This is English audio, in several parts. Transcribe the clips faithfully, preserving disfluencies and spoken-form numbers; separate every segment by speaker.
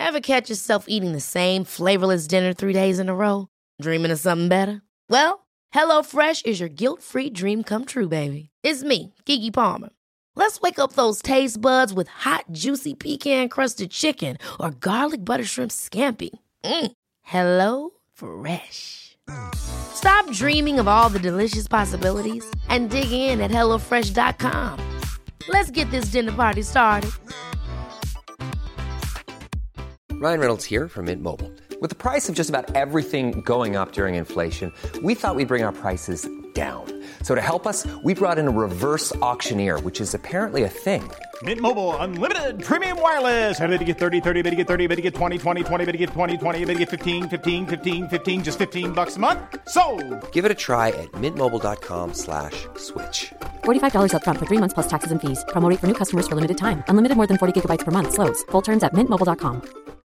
Speaker 1: Ever catch yourself eating the same flavorless dinner three days in a row? Dreaming of something better? Well, HelloFresh is your guilt-free dream come true, baby. It's me, Keke Palmer. Let's wake up those taste buds with hot, juicy pecan-crusted chicken or garlic butter shrimp scampi. Mm. Hello Fresh. Stop dreaming of all the delicious possibilities and dig in at hello fresh dot com. Let's get this dinner party started.
Speaker 2: Ryan Reynolds here from Mint Mobile. With the price of just about everything going up during inflation, we thought we'd bring our prices down. So to help us, we brought in a reverse auctioneer, which is apparently a thing.
Speaker 3: Mint Mobile Unlimited Premium Wireless. How to get thirty, thirty, how to get thirty, how to get twenty, twenty, twenty, how to get twenty, twenty, how to get fifteen, fifteen, fifteen, fifteen, just fifteen bucks a month? Sold!
Speaker 2: Give it a try at mintmobile.com slash switch.
Speaker 4: forty-five dollars up front for three months plus taxes and fees. Promo rate for new customers for limited time. Unlimited more than forty gigabytes per month. Slows full terms at mint mobile dot com.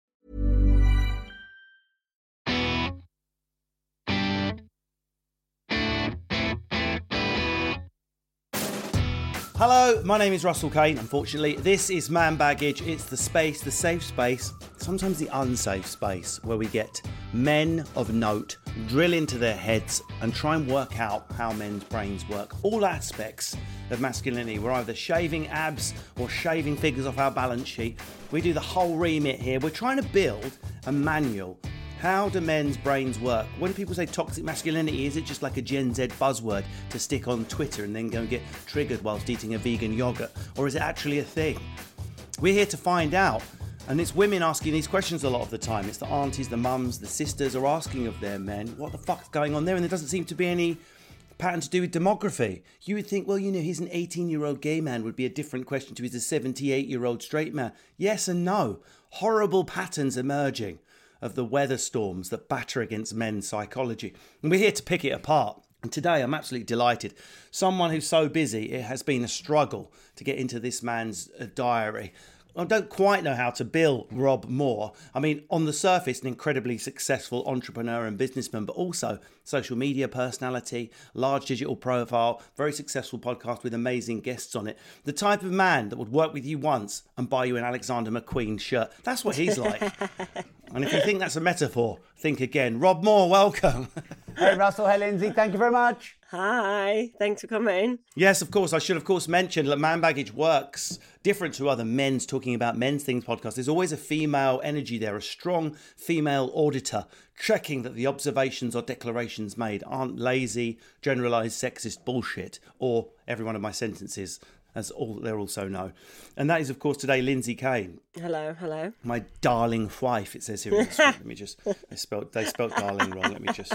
Speaker 5: Hello, my name is Russell Kane. Unfortunately, this is Man Baggage. It's the space, the safe space, sometimes the unsafe space, where we get men of note, drill into their heads and try and work out how men's brains work. All aspects of masculinity. We're either shaving abs or shaving figures off our balance sheet. We do the whole remit here. We're trying to build a manual. How do men's brains work? When people say toxic masculinity, is it just like a Gen Z buzzword to stick on Twitter and then go and get triggered whilst eating a vegan yogurt? Or is it actually a thing? We're here to find out. And it's women asking these questions a lot of the time. It's the aunties, the mums, the sisters are asking of their men, what the fuck's going on there? And there doesn't seem to be any pattern to do with demography. You would think, well, you know, he's an eighteen-year-old gay man would be a different question to he's a seventy-eight-year-old straight man. Yes and no. Horrible patterns emerging of the weather storms that batter against men's psychology. And we're here to pick it apart. And today I'm absolutely delighted. Someone who's so busy, it has been a struggle to get into this man's uh, diary. I don't quite know how to bill Rob Moore. I mean, on the surface, an incredibly successful entrepreneur and businessman, but also social media personality, large digital profile, very successful podcast with amazing guests on it. The type of man that would work with you once and buy you an Alexander McQueen shirt. That's what he's like. And if you think that's a metaphor, think again. Rob Moore, welcome.
Speaker 6: Hey, Russell. Hey, Lindsay. Thank you very much.
Speaker 7: Hi. Thanks for coming.
Speaker 5: Yes, of course. I should, of course, mention that Man Baggage works different to other men's talking about men's things podcasts. There's always a female energy there, a strong female auditor, checking that the observations or declarations made aren't lazy, generalised sexist bullshit, or every one of my sentences, as all they're also know. And that is, of course, today, Lindsay Kane.
Speaker 7: Hello, hello.
Speaker 5: My darling wife, it says here in the script. Let me just, they spelled, they spelled darling wrong. Let me just,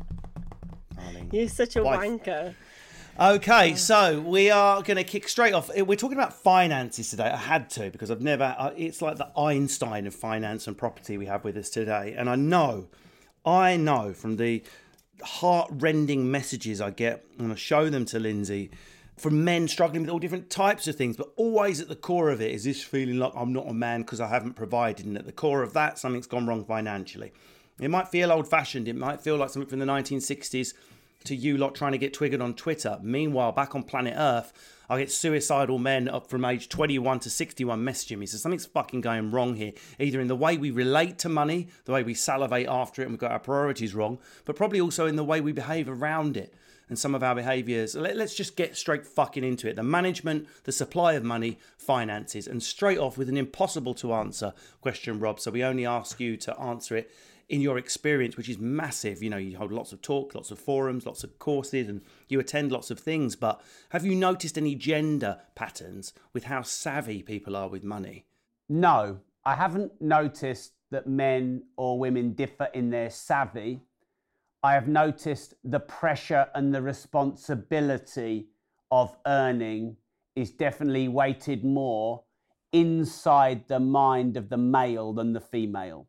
Speaker 5: darling.
Speaker 7: You're such a
Speaker 5: wife.
Speaker 7: wanker.
Speaker 5: Okay, so we are going to kick straight off. We're talking about finances today. I had to, because I've never, it's like the Einstein of finance and property we have with us today. And I know, I know from the heart-rending messages I get when I show them to Lindsay, from men struggling with all different types of things, but always at the core of it is this feeling like I'm not a man because I haven't provided. And at the core of that, something's gone wrong financially. It might feel old-fashioned. It might feel like something from the nineteen sixties to you lot trying to get triggered on Twitter. Meanwhile, back on planet Earth, I get suicidal men up from age twenty-one to sixty-one messaging me. So something's fucking going wrong here, either in the way we relate to money, the way we salivate after it and we've got our priorities wrong, but probably also in the way we behave around it. And some of our behaviours. Let's just get straight fucking into it. The management, the supply of money, finances. And straight off with an impossible to answer question, Rob. So we only ask you to answer it in your experience, which is massive. You know, you hold lots of talk, lots of forums, lots of courses, and you attend lots of things. But have you noticed any gender patterns with how savvy people are with money?
Speaker 6: No, I haven't noticed that men or women differ in their savvy. I have noticed the pressure and the responsibility of earning is definitely weighted more inside the mind of the male than the female.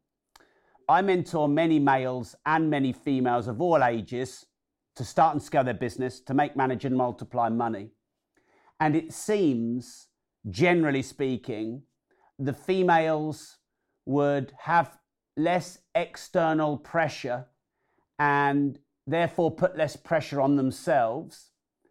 Speaker 6: I mentor many males and many females of all ages to start and scale their business, to make, manage and multiply money. And it seems, generally speaking, the females would have less external pressure and therefore put less pressure on themselves,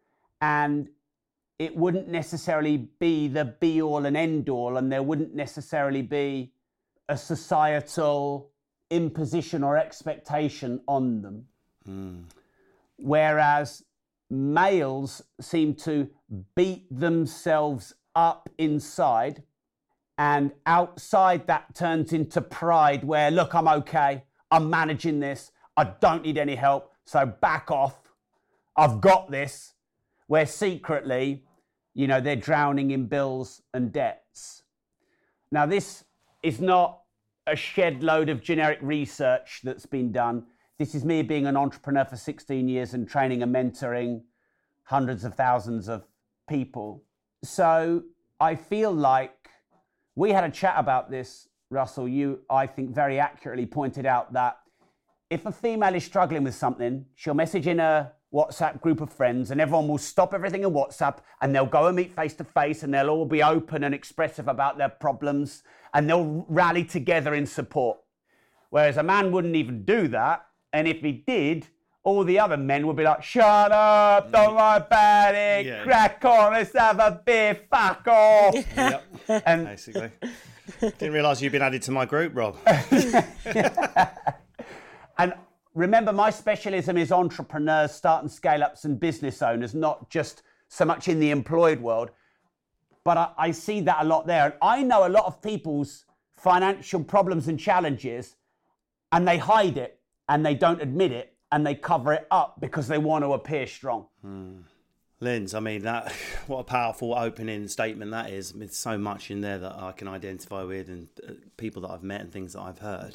Speaker 6: and it wouldn't necessarily be the be-all and end-all, and there wouldn't necessarily be a societal imposition or expectation on them.
Speaker 5: Mm.
Speaker 6: Whereas males seem to beat themselves up inside, and outside that turns into pride where, look, I'm okay, I'm managing this, I don't need any help, so back off, I've got this, where secretly, you know, they're drowning in bills and debts. Now, this is not a shed load of generic research that's been done. This is me being an entrepreneur for sixteen years and training and mentoring hundreds of thousands of people. So I feel like we had a chat about this, Russell. You, I think, very accurately pointed out that if a female is struggling with something, she'll message in a WhatsApp group of friends and everyone will stop everything in WhatsApp and they'll go and meet face to face and they'll all be open and expressive about their problems and they'll rally together in support. Whereas a man wouldn't even do that. And if he did, all the other men would be like, shut up, don't worry about it, yeah. Crack on, let's have a beer, fuck off.
Speaker 5: Yep,
Speaker 6: and
Speaker 5: basically. Didn't realise you'd been added to my group, Rob.
Speaker 6: And remember, my specialism is entrepreneurs, start and scale ups and business owners, not just so much in the employed world. But I, I see that a lot there. And I know a lot of people's financial problems and challenges, and they hide it and they don't admit it and they cover it up because they want to appear strong.
Speaker 5: Hmm. Linz, I mean, that what a powerful opening statement that is. There's so much in there that I can identify with and uh, people that I've met and things that I've heard.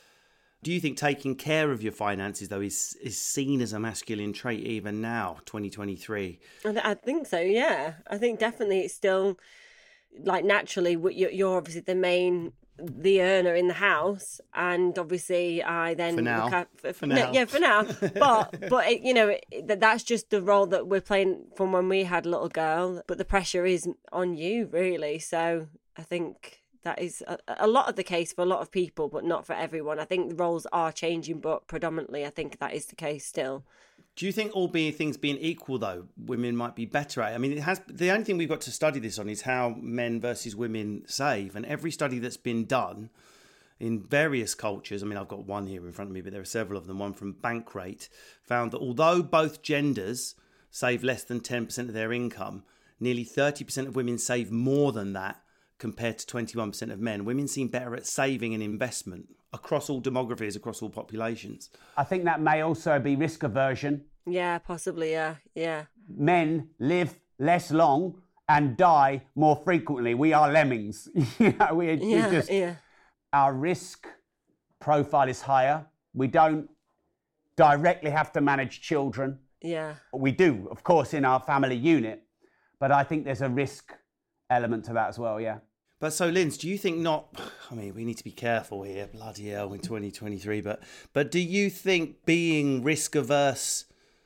Speaker 5: Do you think taking care of your finances, though, is is seen as a masculine trait even now, twenty twenty-three?
Speaker 7: I, th- I think so, yeah. I think definitely it's still, like, naturally, you're, you're obviously the main, the earner in the house. And obviously I then...
Speaker 5: For now.
Speaker 7: Look at, for,
Speaker 5: for now.
Speaker 7: Yeah, for now. But, but it, you know, it, that's just the role that we're playing from when we had a little girl. But the pressure is on you, really. So I think... That is a, a lot of the case for a lot of people, but not for everyone. I think the roles are changing, but predominantly I think that is the case still.
Speaker 5: Do you think all being things being equal, though, women might be better at it? I mean, it has. The only thing we've got to study this on is how men versus women save. And every study that's been done in various cultures, I mean, I've got one here in front of me, but there are several of them, one from Bankrate, found that although both genders save less than ten percent of their income, nearly thirty percent of women save more than that, compared to twenty-one percent of men. Women seem better at saving and investment across all demographies, across all populations.
Speaker 6: I think that may also be risk aversion.
Speaker 7: Yeah, possibly, yeah, yeah.
Speaker 6: Men live less long and die more frequently. We are lemmings. you know, we,
Speaker 7: yeah,
Speaker 6: we just,
Speaker 7: yeah.
Speaker 6: Our risk profile is higher. We don't directly have to manage children.
Speaker 7: Yeah.
Speaker 6: We do, of course, in our family unit. But I think there's a risk element to that as well, yeah.
Speaker 5: But so, Linz, do you think not... I mean, we need to be careful here, bloody hell, in twenty twenty-three, but but do you think being risk-averse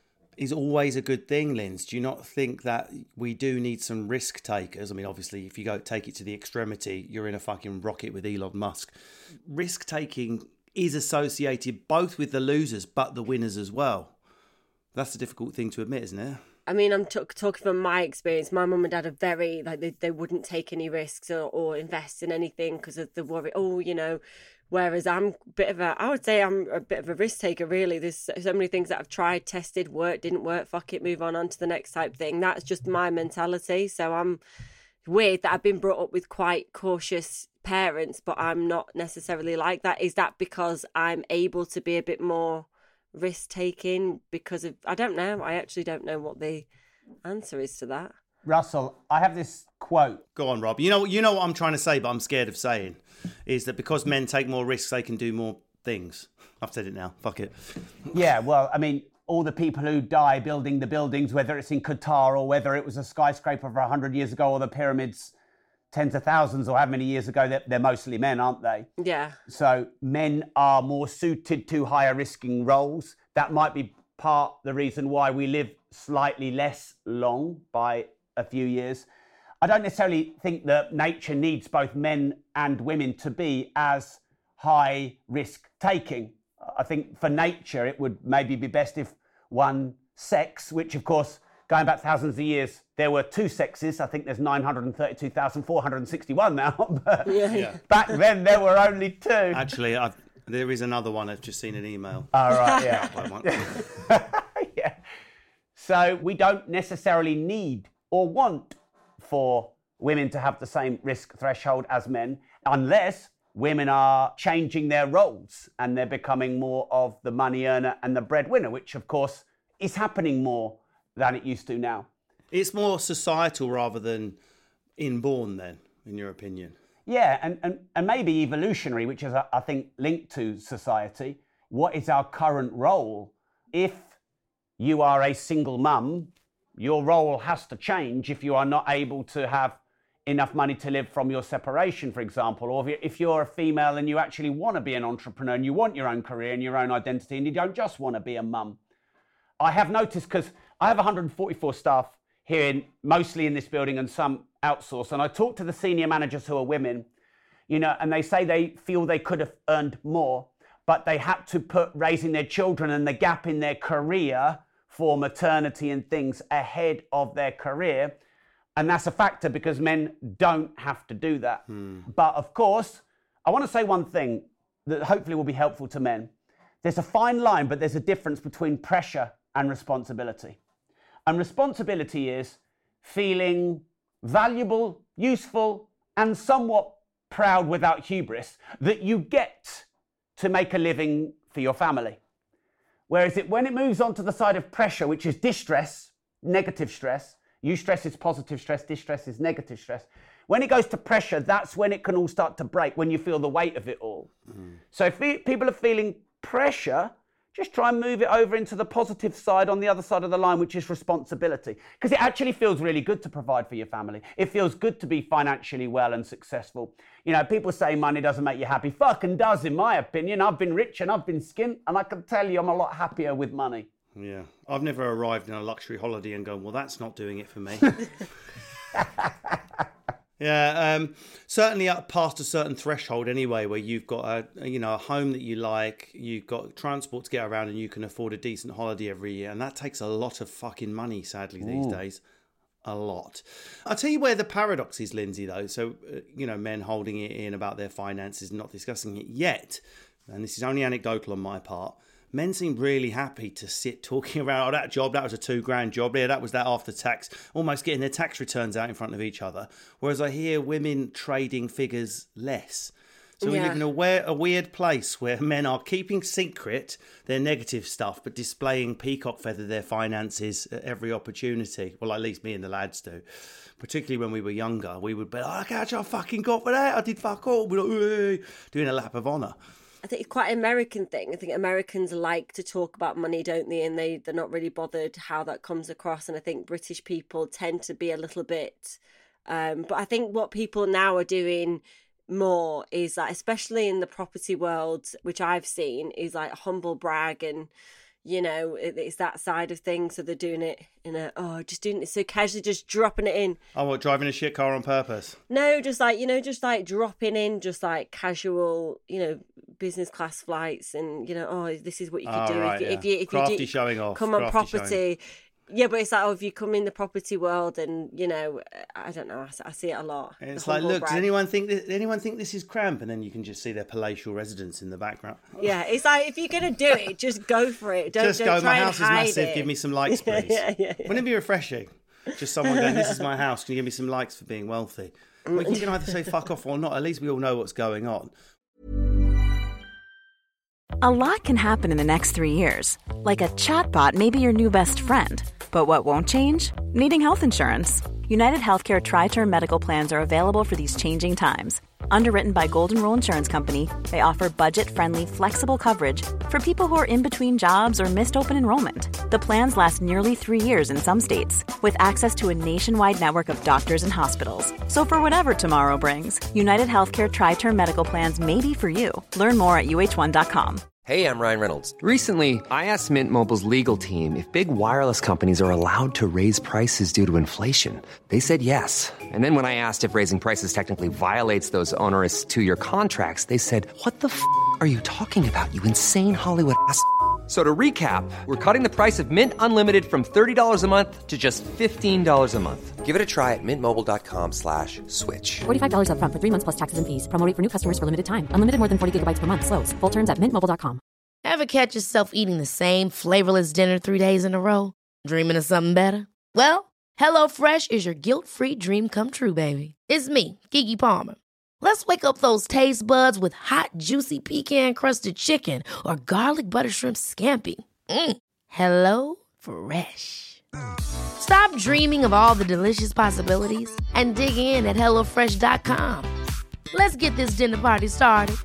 Speaker 5: is always a good thing, Linz? Do you not think that we do need some risk takers? I mean, obviously, if you go take it to the extremity, you're in a fucking rocket with Elon Musk. Risk-taking is associated both with the losers, but the winners as well. That's a difficult thing to admit, isn't it?
Speaker 7: I mean, I'm t- talking from my experience. My mum and dad are very, like, they, they wouldn't take any risks or, or invest in anything because of the worry. Oh, you know, whereas I'm a bit of a, I would say I'm a bit of a risk taker, really. There's so many things that I've tried, tested, worked, didn't work, fuck it, move on, on to the next type thing. That's just my mentality. So I'm weird that I've been brought up with quite cautious parents, but I'm not necessarily like that. Is that because I'm able to be a bit more risk taking because of, I don't know, I actually don't know what the answer is to that.
Speaker 6: Russell, I have this quote.
Speaker 5: Go on, Rob. You know, you know what I'm trying to say, but I'm scared of saying, is that because men take more risks, they can do more things. I've said it now. Fuck it.
Speaker 6: Yeah, well, I mean, all the people who die building the buildings, whether it's in Qatar or whether it was a skyscraper for one hundred years ago or the pyramids tens of thousands or how many years ago, they're, they're mostly men, aren't they?
Speaker 7: Yeah.
Speaker 6: So men are more suited to higher risking roles. That might be part the reason why we live slightly less long by a few years. I don't necessarily think that nature needs both men and women to be as high risk taking. I think for nature, it would maybe be best if one sex, which of course going back thousands of years, there were two sexes. I think there's nine hundred thirty-two thousand four hundred sixty-one now. But
Speaker 7: Yeah. Yeah.
Speaker 6: back then, there were only two.
Speaker 5: Actually, I've, there is another one. I've just seen an email.
Speaker 6: All right, yeah.
Speaker 5: I won't-
Speaker 6: yeah. So we don't necessarily need or want for women to have the same risk threshold as men, unless women are changing their roles and they're becoming more of the money earner and the breadwinner, which of course is happening more than it used to now.
Speaker 5: It's more societal rather than inborn then, in your opinion.
Speaker 6: Yeah, and, and, and maybe evolutionary, which is, I think, linked to society. What is our current role? If you are a single mum, your role has to change if you are not able to have enough money to live from your separation, for example, or if you're a female and you actually want to be an entrepreneur and you want your own career and your own identity and you don't just want to be a mum. I have noticed, because I have one hundred forty-four staff here, in, mostly in this building and some outsourced, and I talk to the senior managers who are women, you know, and they say they feel they could have earned more, but they had to put raising their children and the gap in their career for maternity and things ahead of their career. And that's a factor because men don't have to do that. Hmm. But of course, I want to say one thing that hopefully will be helpful to men. There's a fine line, but there's a difference between pressure and responsibility. And responsibility is feeling valuable, useful, and somewhat proud without hubris that you get to make a living for your family. Whereas it, when it moves on to the side of pressure, which is distress, negative stress, eustress is positive stress, distress is negative stress. When it goes to pressure, that's when it can all start to break, when you feel the weight of it all. Mm. So if people are feeling pressure, just try and move it over into the positive side on the other side of the line, which is responsibility. Because it actually feels really good to provide for your family. It feels good to be financially well and successful. You know, people say money doesn't make you happy. Fucking does, in my opinion. I've been rich and I've been skint, and I can tell you I'm a lot happier with money.
Speaker 5: Yeah. I've never arrived in a luxury holiday and gone, well, that's not doing it for me. Yeah, um, certainly up past a certain threshold anyway, where you've got a you know a home that you like, you've got transport to get around, and you can afford a decent holiday every year, and that takes a lot of fucking money, sadly, these Ooh. days. A lot. I'll tell you where the paradox is, Lindsay, though. So, uh, you know, men holding it in about their finances and not discussing it yet, and this is only anecdotal on my part. Men seem really happy to sit talking about, oh, that job, that was a two grand job. Yeah, that was that after tax, almost getting their tax returns out in front of each other. Whereas I hear women trading figures less. So we yeah. live in a, weird, a weird place where men are keeping secret their negative stuff, but displaying peacock feather their finances at every opportunity. Well, at least me and the lads do. Particularly when we were younger, we would be like, oh, look how much I fucking got for that. I did fuck all. We're like, doing a lap of honour.
Speaker 7: I think it's quite an American thing. I think Americans like to talk about money, don't they? And they, they're not really bothered how that comes across. And I think British people tend to be a little bit... Um, but I think what people now are doing more is that, especially in the property world, which I've seen, is like humble brag and... You know, it's that side of things. So they're doing it in a, oh, just doing it so casually, just dropping it in.
Speaker 5: Oh, what, driving a shit car on purpose?
Speaker 7: No, just like, you know, just like dropping in, just like casual, you know, business class flights and, you know, oh, this is what you could
Speaker 5: oh,
Speaker 7: do
Speaker 5: right,
Speaker 7: if you,
Speaker 5: yeah.
Speaker 7: if you, if
Speaker 5: Crafty
Speaker 7: you do,
Speaker 5: showing off.
Speaker 7: come on
Speaker 5: Crafty
Speaker 7: property. Yeah, but it's like, oh, if you come in the property world and, you know, I don't know, I, I see it a lot.
Speaker 5: It's like, look, brag. does anyone think that, anyone think this is cramp? And then you can just see their palatial residence in the background.
Speaker 7: Yeah, it's like, if you're going to do it, just go for it. Don't,
Speaker 5: just
Speaker 7: don't
Speaker 5: go,
Speaker 7: try
Speaker 5: my house
Speaker 7: and
Speaker 5: is
Speaker 7: hide
Speaker 5: massive,
Speaker 7: it.
Speaker 5: give me some likes, please.
Speaker 7: yeah, yeah, yeah.
Speaker 5: Wouldn't it be refreshing? Just someone going, this is my house, can you give me some likes for being wealthy? Well, you can either say fuck off or not, at least we all know what's going on.
Speaker 8: A lot can happen in the next three years. Like a chatbot may be your new best friend. But what won't change? Needing health insurance. United Healthcare Tri-Term Medical Plans are available for these changing times. Underwritten by Golden Rule Insurance Company, they offer budget-friendly, flexible coverage for people who are in between jobs or missed open enrollment. The plans last nearly three years in some states, with access to a nationwide network of doctors and hospitals. So for whatever tomorrow brings, United Healthcare Tri-Term Medical Plans may be for you. Learn more at U H one dot com.
Speaker 2: Hey, I'm Ryan Reynolds. Recently, I asked Mint Mobile's legal team if big wireless companies are allowed to raise prices due to inflation. They said yes. And then when I asked if raising prices technically violates those onerous two-year contracts, they said, what the f*** are you talking about, you insane Hollywood ass f- So to recap, we're cutting the price of Mint Unlimited from thirty dollars a month to just fifteen dollars a month. Give it a try at mintmobile.com slash switch.
Speaker 4: forty-five dollars up front for three months plus taxes and fees. Promo rate for new customers for limited time. Unlimited more than forty gigabytes per month. Slows full terms at mint mobile dot com.
Speaker 1: Ever catch yourself eating the same flavorless dinner three days in a row? Dreaming of something better? Well, HelloFresh is your guilt-free dream come true, baby. It's me, Keke Palmer. Let's wake up those taste buds with hot, juicy pecan-crusted chicken or garlic butter shrimp scampi. Mm. Hello Fresh. Stop dreaming of all the delicious possibilities and dig in at hello fresh dot com. Let's get this dinner party started.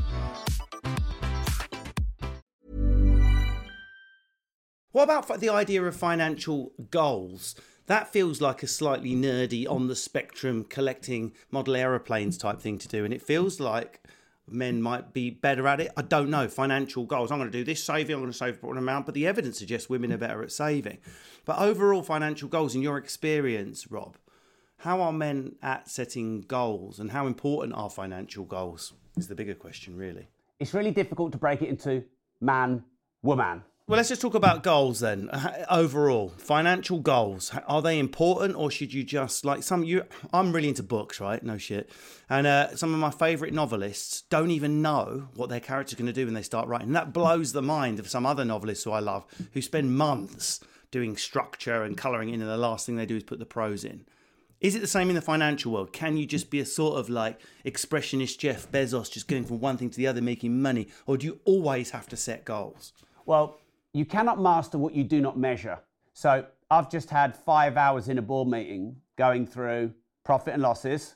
Speaker 5: What about the idea of financial goals? That feels like a slightly nerdy, on the spectrum, collecting model aeroplanes type thing to do. And it feels like men might be better at it. I don't know. Financial goals. I'm going to do this saving. I'm going to save an amount. But the evidence suggests women are better at saving. But overall financial goals, in your experience, Rob, how are men at setting goals? And how important are financial goals is the bigger question, really.
Speaker 6: It's really difficult to break it into man, woman.
Speaker 5: Well, let's just talk about goals then. Overall, financial goals, are they important, or should you just, like some, you, I'm really into books, right? No shit. And uh, some of my favourite novelists don't even know what their character's going to do when they start writing. And that blows the mind of some other novelists who I love, who spend months doing structure and colouring in, and the last thing they do is put the prose in. Is it the same in the financial world? Can you just be a sort of like expressionist Jeff Bezos, just going from one thing to the other, making money? Or do you always have to set goals?
Speaker 6: Well, you cannot master what you do not measure. So I've just had five hours in a board meeting going through profit and losses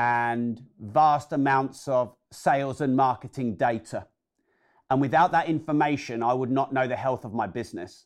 Speaker 6: and vast amounts of sales and marketing data. And without that information, I would not know the health of my business.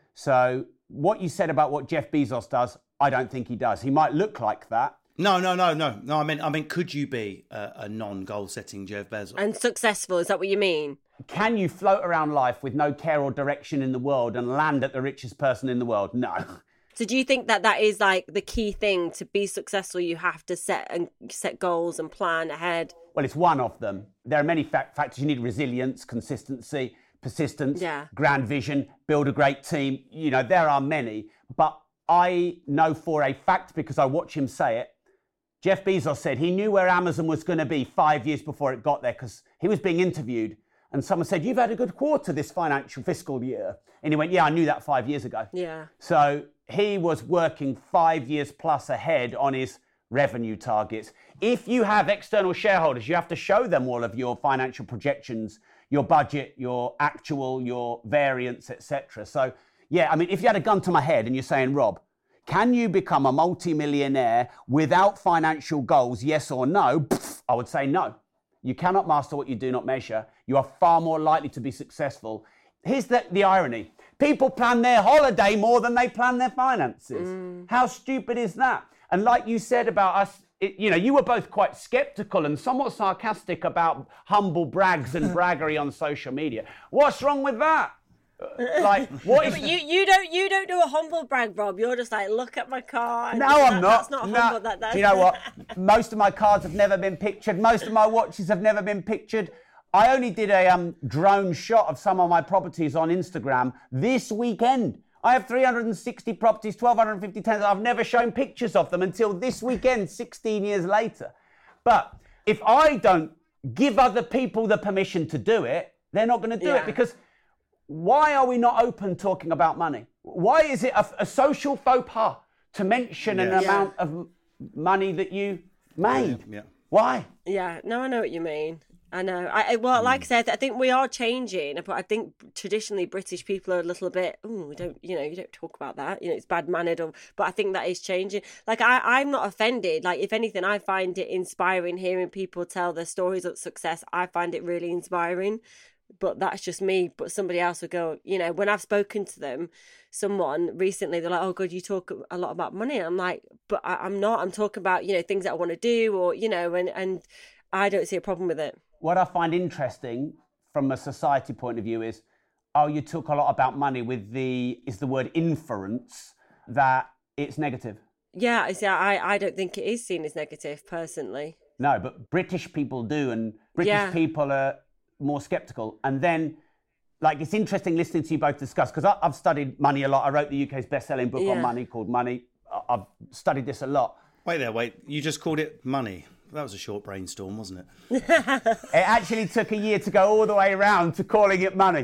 Speaker 6: So what you said about what Jeff Bezos does, I don't think he does. He might look like that.
Speaker 5: No, no, no, no. No, I mean, I mean, could you be a, a non-goal setting Jeff Bezos?
Speaker 7: And successful, is that what you mean?
Speaker 6: Can you float around life with no care or direction in the world and land at the richest person in the world? No.
Speaker 7: So do you think that that is like the key thing to be successful? You have to set and set goals and plan ahead.
Speaker 6: Well, it's one of them. There are many fa- factors. You need resilience, consistency, persistence,
Speaker 7: yeah.
Speaker 6: grand vision, build a great team. You know, there are many. But I know for a fact, because I watch him say it, Jeff Bezos said he knew where Amazon was going to be five years before it got there, because he was being interviewed. And someone said, you've had a good quarter this financial fiscal year. And he went, yeah, I knew that five years ago.
Speaker 7: Yeah.
Speaker 6: So he was working five years plus ahead on his revenue targets. If you have external shareholders, you have to show them all of your financial projections, your budget, your actual, your variance, et cetera. So, yeah, I mean, if you had a gun to my head and you're saying, Rob, can you become a multi-millionaire without financial goals, yes or no? Pff, I would say no. You cannot master what you do not measure. You are far more likely to be successful. Here's the, the irony. People plan their holiday more than they plan their finances. Mm. How stupid is that? And like you said about us, it, you know, you were both quite skeptical and somewhat sarcastic about humble brags and braggery on social media. What's wrong with that? Like, what is...
Speaker 7: you you don't you don't do a humble brag, Rob. You're just like, look at my car.
Speaker 6: No, I'm
Speaker 7: that,
Speaker 6: not.
Speaker 7: That's not
Speaker 6: no.
Speaker 7: humble. That, that's...
Speaker 6: You know what? Most of my cars have never been pictured. Most of my watches have never been pictured. I only did a um, drone shot of some of my properties on Instagram this weekend. I have three hundred sixty properties, twelve fifty tenants. I've never shown pictures of them until this weekend, sixteen years later. But if I don't give other people the permission to do it, they're not going to do
Speaker 7: yeah.
Speaker 6: it, because why are we not open talking about money? Why is it a, a social faux pas to mention yes. an
Speaker 7: yeah.
Speaker 6: amount of money that you made?
Speaker 5: Yeah. yeah.
Speaker 6: Why?
Speaker 7: Yeah, no, I know what you mean. I know. I well, like I said, I think we are changing. But I think traditionally British people are a little bit. Oh, we don't. You know, you don't talk about that. You know, it's bad mannered. Or, but I think that is changing. Like I, I'm not offended. Like if anything, I find it inspiring hearing people tell their stories of success. I find it really inspiring. But that's just me. But somebody else would go. You know, when I've spoken to them, someone recently, they're like, "Oh, God, you talk a lot about money." I'm like, "But I, I'm not. I'm talking about you know things that I want to do, or you know, and and I don't see a problem with it."
Speaker 6: What I find interesting from a society point of view is, oh, you talk a lot about money with the, is the word inference that it's negative.
Speaker 7: Yeah, see, I, I don't think it is seen as negative, personally.
Speaker 6: No, but British people do, and British yeah. people are more sceptical. And then like, it's interesting listening to you both discuss, because I've studied money a lot. I wrote the U K's best-selling book
Speaker 7: Yeah.
Speaker 6: on money called Money. I've studied this a lot.
Speaker 5: Wait there, wait. You just called it money. That was a short brainstorm, wasn't it?
Speaker 6: It actually took a year to go all the way around to calling it money.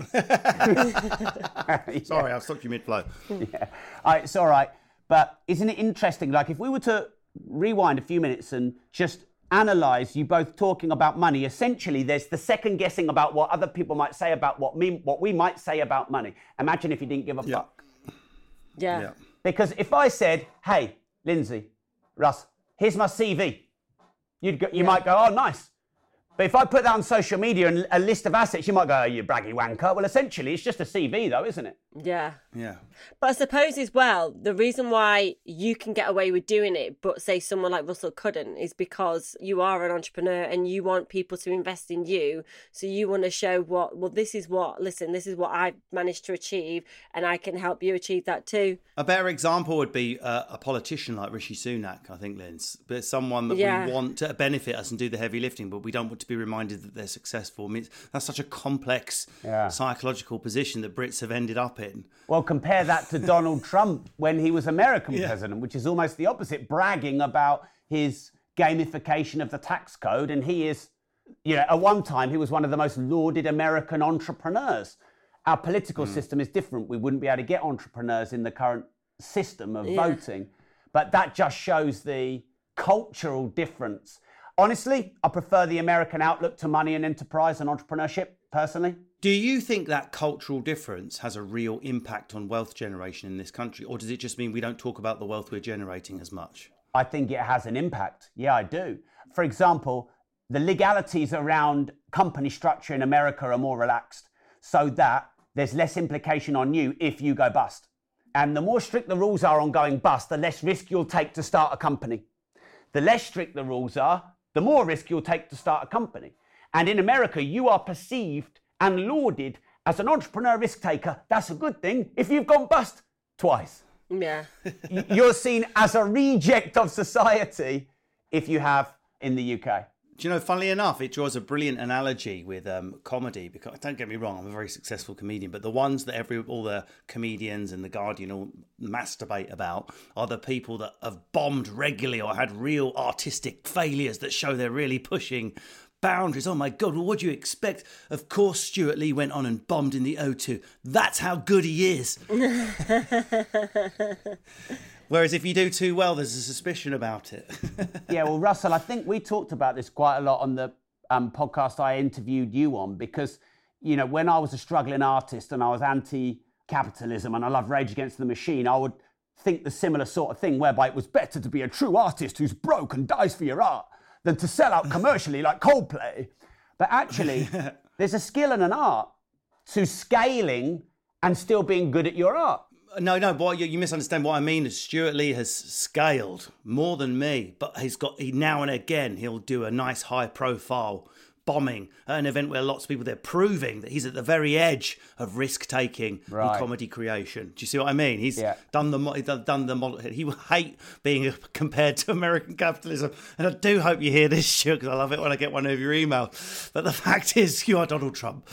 Speaker 5: Sorry, I've stopped you mid-flow.
Speaker 6: Yeah, uh, it's all right. But isn't it interesting? Like, if we were to rewind a few minutes and just analyse you both talking about money, essentially there's the second guessing about what other people might say about what me, what we might say about money. Imagine if you didn't give a
Speaker 5: Yeah.
Speaker 6: fuck.
Speaker 7: Yeah.
Speaker 5: Yeah.
Speaker 6: Because if I said, hey, Lindsay, Russ, here's my C V, you'd go, you
Speaker 7: Yeah.
Speaker 6: might go, oh, nice. But if I put that on social media and a list of assets, you might go, oh, you braggy wanker. Well, essentially, it's just a C V, though, isn't it?
Speaker 7: Yeah.
Speaker 5: Yeah.
Speaker 7: But I suppose as well, the reason why you can get away with doing it, but say someone like Russell couldn't, is because you are an entrepreneur and you want people to invest in you. So you want to show what, well, this is what, listen, this is what I've managed to achieve and I can help you achieve that too.
Speaker 5: A better example would be uh, a politician like Rishi Sunak, I think, Linz. But someone that
Speaker 7: Yeah.
Speaker 5: we want to benefit us and do the heavy lifting, but we don't want to be reminded that they're successful. I mean, that's such a complex
Speaker 6: Yeah.
Speaker 5: psychological position that Brits have ended up in.
Speaker 6: Well, compare that to Donald Trump when he was American
Speaker 5: Yeah.
Speaker 6: president, which is almost the opposite, bragging about his gamification of the tax code. And he is, you know, at one time, he was one of the most lauded American entrepreneurs. Our political system is different. We wouldn't be able to get entrepreneurs in the current system of
Speaker 7: Yeah.
Speaker 6: voting. But that just shows the cultural difference. Honestly, I prefer the American outlook to money and enterprise and entrepreneurship, personally.
Speaker 5: Do you think that cultural difference has a real impact on wealth generation in this country? Or does it just mean we don't talk about the wealth we're generating as much?
Speaker 6: I think it has an impact. Yeah, I do. For example, the legalities around company structure in America are more relaxed so that there's less implication on you if you go bust. And the more strict the rules are on going bust, the less risk you'll take to start a company. The less strict the rules are, the more risk you'll take to start a company. And in America, you are perceived and lauded as an entrepreneur risk taker. That's a good thing if you've gone bust twice.
Speaker 7: Yeah.
Speaker 6: You're seen as a reject of society if you have in the U K.
Speaker 5: Do you know, funnily enough, it draws a brilliant analogy with um, comedy. Because don't get me wrong, I'm a very successful comedian, but the ones that every all the comedians and the Guardian all masturbate about are the people that have bombed regularly or had real artistic failures that show they're really pushing boundaries. Oh my God, well, what do you expect? Of course, Stuart Lee went on and bombed in the O two. That's how good he is. Whereas if you do too well, there's a suspicion about it.
Speaker 6: Yeah, well, Russell, I think we talked about this quite a lot on the um, podcast I interviewed you on, because, you know, when I was a struggling artist and I was anti-capitalism and I loved Rage Against the Machine, I would think the similar sort of thing, whereby it was better to be a true artist who's broke and dies for your art than to sell out commercially like Coldplay. But actually, there's a skill and an art to scaling and still being good at your art.
Speaker 5: No, no, boy, you, you misunderstand what I mean. Is Stuart Lee has scaled more than me, but he's got, he now and again, he'll do a nice high profile bombing at an event where lots of people, they're proving that he's at the very edge of risk taking
Speaker 6: Right.
Speaker 5: and comedy creation. Do you see what I mean? He's
Speaker 6: Yeah.
Speaker 5: done the mo- he's done the model. He will hate being compared to American capitalism, and I do hope you hear this, Stuart, because I love it when I get one of your emails. But the fact is, you are Donald Trump.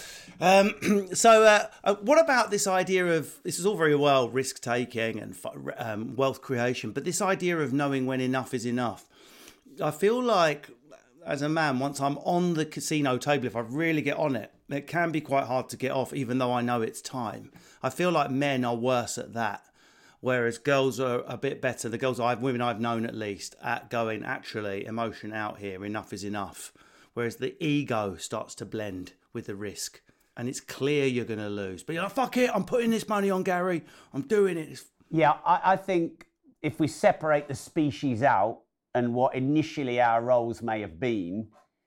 Speaker 5: Um, so uh, uh, what about this idea of, this is all very well risk taking and um, wealth creation, but this idea of knowing when enough is enough. I feel like as a man, once I'm on the casino table, if I really get on it, it can be quite hard to get off, even though I know it's time. I feel like men are worse at that, whereas girls are a bit better. The girls I've, women I've known at least, at going, actually, emotion out here, enough is enough. Whereas the ego starts to blend with the risk. And it's clear you're going to lose. But you're like, fuck it, I'm putting this money on Gary. I'm doing it. It's...
Speaker 6: Yeah, I, I think if we separate the species out and what initially our roles may have been,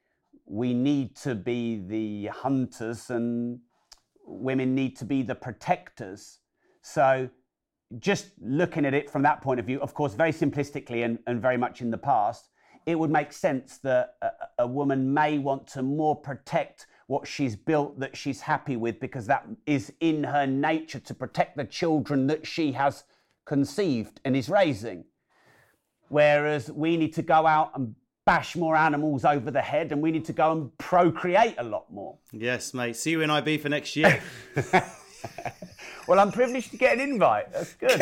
Speaker 6: we need to be the hunters and women need to be the protectors. So just looking at it from that point of view, of course, very simplistically and, and very much in the past, it would make sense that a, a woman may want to more protect what she's built that she's happy with, because that is in her nature to protect the children that she has conceived and is raising. Whereas we need to go out and bash more animals over the head and we need to go and procreate a lot more.
Speaker 5: Yes, mate. See you in I B for next year.
Speaker 6: Well, I'm privileged to get an invite. That's good.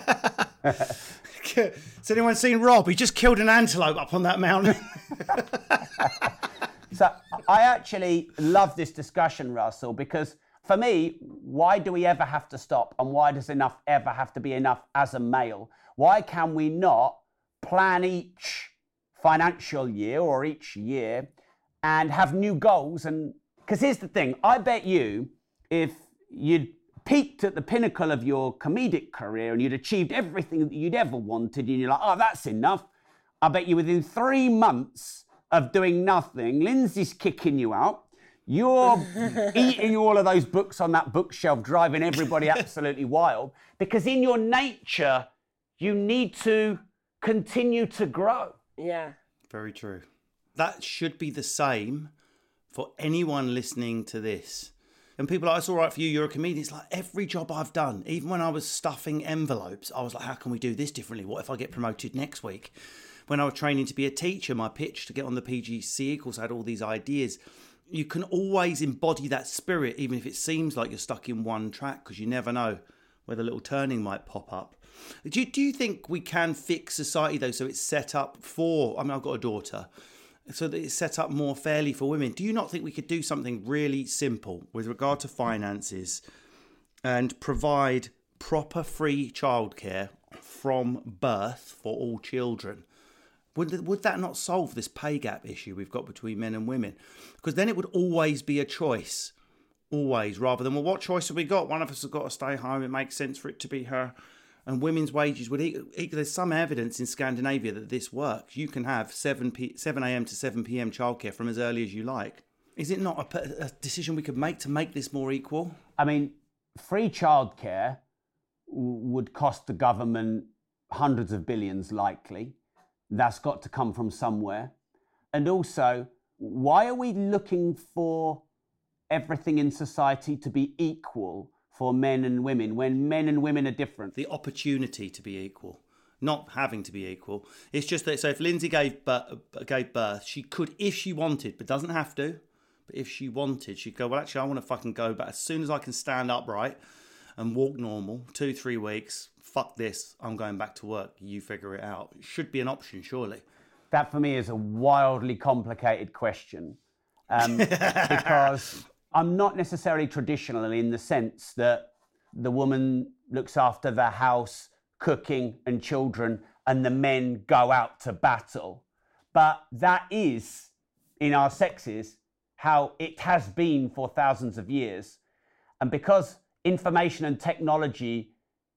Speaker 5: Has anyone seen Rob? He just killed an antelope up on that mountain.
Speaker 6: So I actually love this discussion, Russell, because for me, why do we ever have to stop? And why does enough ever have to be enough as a male? Why can we not plan each financial year or each year and have new goals? And because here's the thing, I bet you if you'd peaked at the pinnacle of your comedic career and you'd achieved everything that you'd ever wanted and you're like, oh, that's enough. I bet you within three months of doing nothing, Lindsay's kicking you out. You're eating all of those books on that bookshelf, driving everybody absolutely wild. Because in your nature, you need to continue to grow.
Speaker 7: Yeah.
Speaker 5: Very true. That should be the same for anyone listening to this. And people are like, it's all right for you, you're a comedian. It's like every job I've done, even when I was stuffing envelopes, I was like, how can we do this differently? What if I get promoted next week? When I was training to be a teacher, my pitch to get on the P G C E course, I had all these ideas. You can always embody that spirit, even if it seems like you're stuck in one track, because you never know where the little turning might pop up. Do you, do you think we can fix society, though, so it's set up for, I mean, I've got a daughter, so that it's set up more fairly for women? Do you not think we could do something really simple with regard to finances and provide proper free childcare from birth for all children? Would, would that not solve this pay gap issue we've got between men and women? Because then it would always be a choice, always, rather than, well, what choice have we got? One of us has got to stay home. It makes sense for it to be her. And women's wages would equal. There's some evidence in Scandinavia that this works. You can have seven a.m. to seven p.m. childcare from as early as you like. Is it not a, a decision we could make to make this more equal?
Speaker 6: I mean, free childcare would cost the government hundreds of billions, likely. That's got to come from somewhere. And also, why are we looking for everything in society to be equal for men and women when men and women are different?
Speaker 5: The opportunity to be equal, not having to be equal. It's just that, so if Lindsay gave birth, gave birth, she could, if she wanted, but doesn't have to, but if she wanted, she'd go, well, actually, I want to fucking go back. As soon as I can stand upright and walk normal, two, three weeks, fuck this, I'm going back to work. You figure it out. It should be an option, surely.
Speaker 6: That, for me, is a wildly complicated question. Um, because I'm not necessarily traditional in the sense that the woman looks after the house, cooking and children, and the men go out to battle. But that is, in our sexes, how it has been for thousands of years. And because information and technology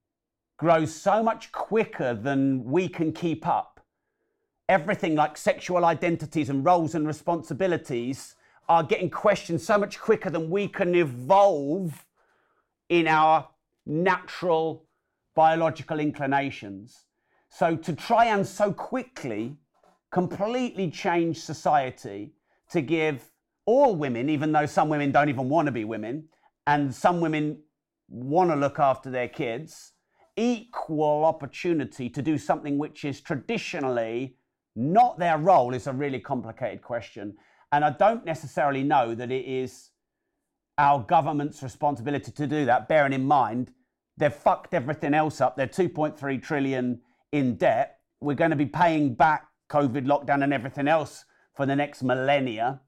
Speaker 6: grows so much quicker than we can keep up, everything like sexual identities and roles and responsibilities are getting questioned so much quicker than we can evolve in our natural biological inclinations. So to try and so quickly completely change society to give all women, even though some women don't even want to be women, and some women want to look after their kids, equal opportunity to do something which is traditionally not their role is a really complicated question. And I don't necessarily know that it is our government's responsibility to do that, bearing in mind they've fucked everything else up. They're two point three trillion in debt. We're going to be paying back COVID lockdown and everything else for the next millennia.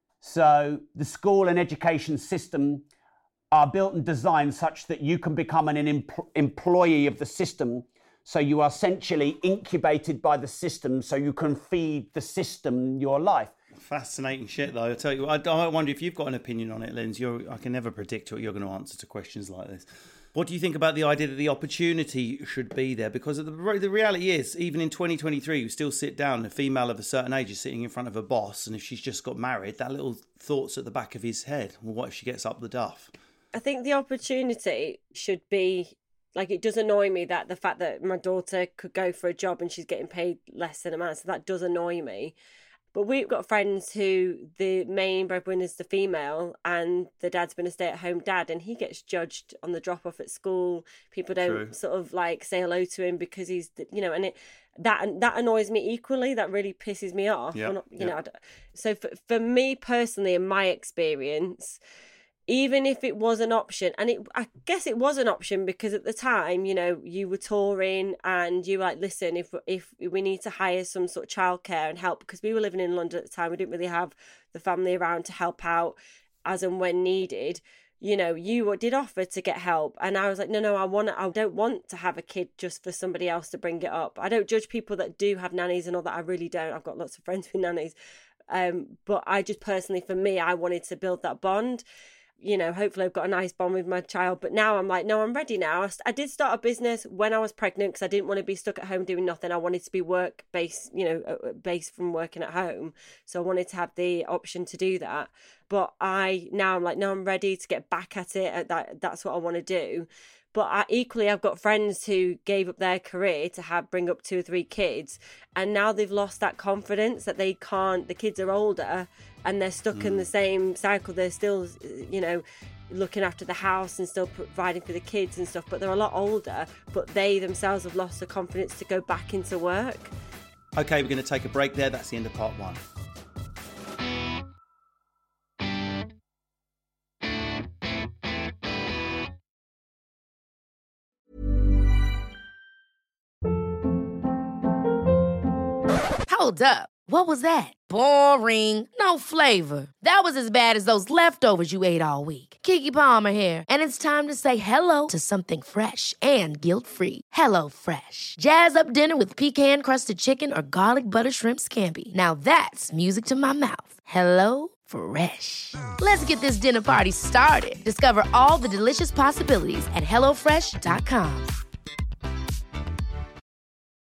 Speaker 6: So the school and education system are built and designed such that you can become an em- employee of the system. So you are essentially incubated by the system so you can feed the system your life.
Speaker 5: Fascinating shit, though. I tell you, I, I wonder if you've got an opinion on it, Linz. You're, I can never predict what you're going to answer to questions like this. What do you think about the idea that the opportunity should be there? Because the, the reality is, even in twenty twenty-three, you still sit down, a female of a certain age is sitting in front of a boss, and if she's just got married, that little thought's at the back of his head. Well, what if she gets up the duff?
Speaker 7: I think the opportunity should be, like, it does annoy me that the fact that my daughter could go for a job and she's getting paid less than a man, so that does annoy me. But we've got friends who the main breadwinner is the female and the dad's been a stay-at-home dad, and he gets judged on the drop-off at school. People don't
Speaker 5: True.
Speaker 7: sort of like say hello to him because he's, you know, and it that that annoys me equally. That really pisses me off.
Speaker 5: Yeah,
Speaker 7: Well, not, you
Speaker 5: yeah.
Speaker 7: know, I don't- so for, for me personally, in my experience, even if it was an option, and it, I guess it was an option because at the time, you know, you were touring and you were like, listen, if if we need to hire some sort of childcare and help, because we were living in London at the time, we didn't really have the family around to help out as and when needed. You know, you did offer to get help, and I was like, no, no, I want, I don't want to have a kid just for somebody else to bring it up. I don't judge people that do have nannies and all that. I really don't. I've got lots of friends with nannies, um, but I just personally, for me, I wanted to build that bond. You know, hopefully I've got a nice bond with my child. But now I'm like, no, I'm ready now. I, I did start a business when I was pregnant because I didn't want to be stuck at home doing nothing. I wanted to be work-based, you know, based from working at home. So I wanted to have the option to do that. But I, now I'm like, no, I'm ready to get back at it. That That's what I want to do. But I, equally, I've got friends who gave up their career to have bring up two or three kids, and now they've lost that confidence that they can't. The kids are older, and they're stuck mm. in the same cycle. They're still, you know, looking after the house and still providing for the kids and stuff. But they're a lot older. But they themselves have lost the confidence to go back into work.
Speaker 5: Okay, we're going to take a break there. That's the end of part one.
Speaker 1: Hold up. What was that? Boring. No flavor. That was as bad as those leftovers you ate all week. Keke Palmer here, and it's time to say hello to something fresh and guilt-free. Hello Fresh. Jazz up dinner with pecan-crusted chicken or garlic butter shrimp scampi. Now that's music to my mouth. Hello Fresh. Let's get this dinner party started. Discover all the delicious possibilities at hello fresh dot com.